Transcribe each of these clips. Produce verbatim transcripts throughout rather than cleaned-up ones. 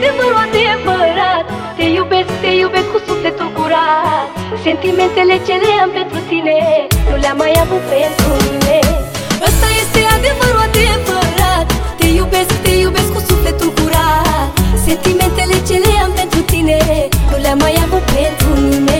adevărul adevărat. Te iubesc, te iubesc cu sufletul curat. Sentimentele ce le am pentru tine nu le-am mai avut pentru mine. Ăsta este adevărul adevărat. Te iubesc, te iubesc cu sufletul curat. Sentimentele ce le am pentru tine nu le-am mai avut pentru mine.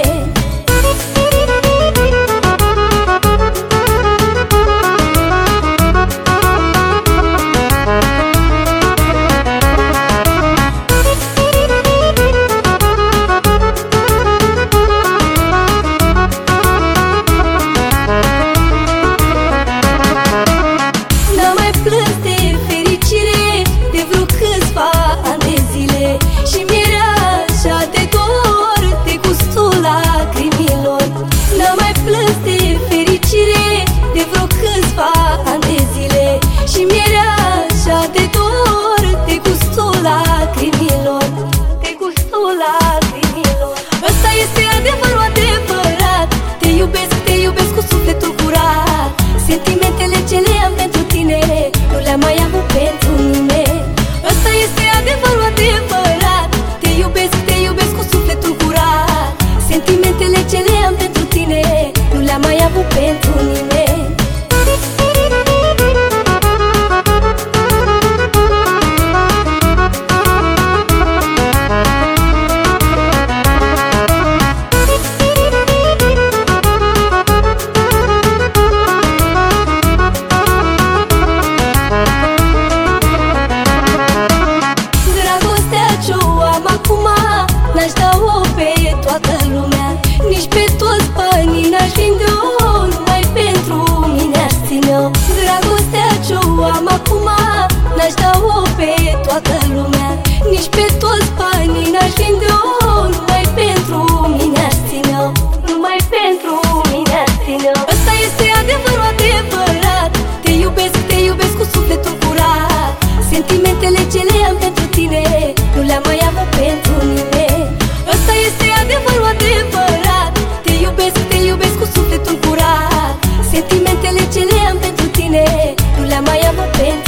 Ăsta este adevărul adevărat. Te iubesc, te iubesc cu sufletul curat. Sentimentele ce le am pentru tine nu le-am mai avut pentru mine. Ăsta este adevărul adevărat. Te iubesc, te iubesc cu sufletul curat. Sentimentele ce le am pentru tine nu le-am mai avut pentru mine. N-aș da-o pe toată lumea, nici pe toți banii n-aș vinde-o, numai pentru mine aș ține-o. Dragostea ce-o am acum n-aș da-o pe toată lumea, nici pe toți banii n-aș vinde-o, numai pentru mine aș ține-o, numai pentru mine aș ține-o. Ăsta este adevărul adevărat. Te iubesc, te iubesc cu sufletul curat. Sentimentele ce le am pentru tine nu le-am mai avut pentru mine. Ăsta este adevărul adevărat. Te iubesc, te iubesc cu sufletul curat. Sentimentele ce le am pentru tine nu le-am mai avut pentru